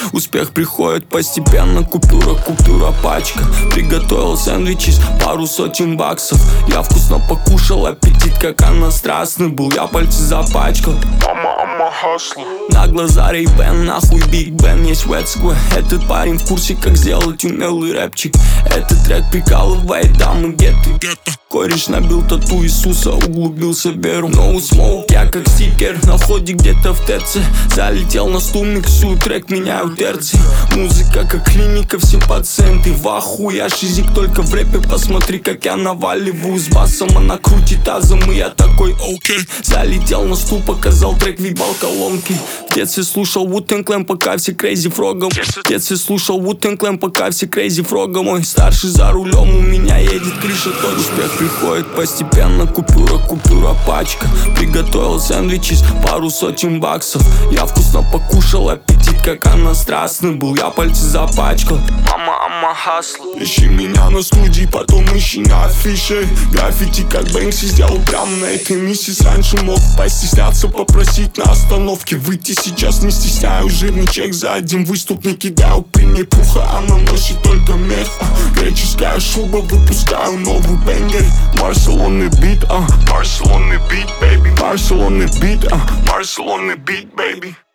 Успех приходит постепенно, купюра, пачка. Приготовил сэндвичи, пару сотен баксов. Я вкусно покушал, аппетит как она страстный был. Я пальцы запачкал. Мама хасла. На глаза Ray-Ban, нахуй Big Ben, есть Wet Square. Этот парень в курсе, как сделать умелый рэпчик. Этот трек прикалывает дамы гетты. Кореш набил тату Иисуса, углубился в веру. No smoke, я как стикер на входе где-то в ТЦ. Залетел на стул, миксую трек, меняю терции. Музыка как клиника, все пациенты в ахуе. Я шизик только в рэпе, посмотри, как я наваливаю. С басом она крутит тазом, и я такой окей. Залетел на стул, показал трек, въебал колонки. В детстве слушал Wu-Tang Clan, пока все Crazy Frog'ом. В детстве слушал Wu-Tang Clan, пока все Crazy Frog'ом. Мой старший за рулем, у меня едет крыша, тот успех приходит постепенно, купюра, пачка. Приготовил сэндвичи, пару сотен баксов. Я вкусно покушал, аппетит как она страстный был. Я пальцы запачкал. Мама хасла. Ищи меня на студии, потом ищи на афише. Граффити как Бэнкси сделал прямо на этой миссии. Раньше мог постесняться, попросить на остановке выйти. Сейчас не стесняю, жирный чек за один выступ не кидаю. При ней пуха, она носит только мех. Греческая шуба, выпускаю новый бенгер. Барселонный бит, Барселонный бит, baby. Барселонный бит, Барселонный бит, baby.